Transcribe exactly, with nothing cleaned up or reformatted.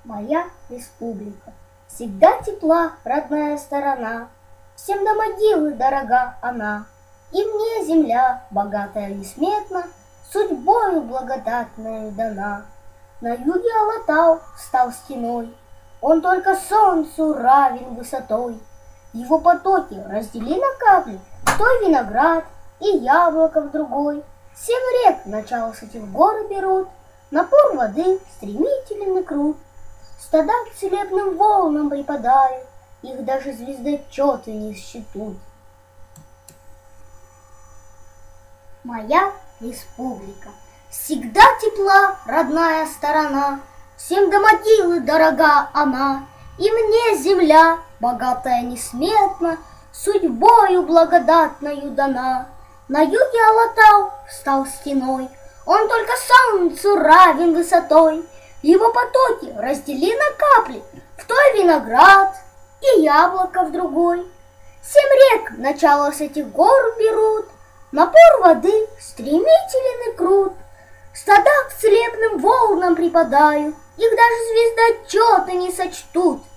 Моя республика, всегда тепла родная сторона, всем до могилы дорога она. И мне земля, богатая несметно, судьбою благодатною дана. На юге Алатау встал стеной, он только солнцу равен высотой. Его потоки раздели на капли, в той виноград и яблоко в другой. Семь рек начало с этих гор берут, напор воды стремителен и крут. Стада к целебным волнам припадают, их даже звездочеты не считут. Моя республика, всегда тепла родная сторона, всем до могилы дорога она. И мне земля, богатая несметно, судьбою благодатною дана. На юге Алатау встал стеной, он только солнцу равен высотой. Его потоки раздели на капли, в той виноград и яблоко в другой. Семь рек начало с этих гор берут, напор воды стремителен и крут. Стада к целебным волнам припадают, их даже звездочеты не сочтут.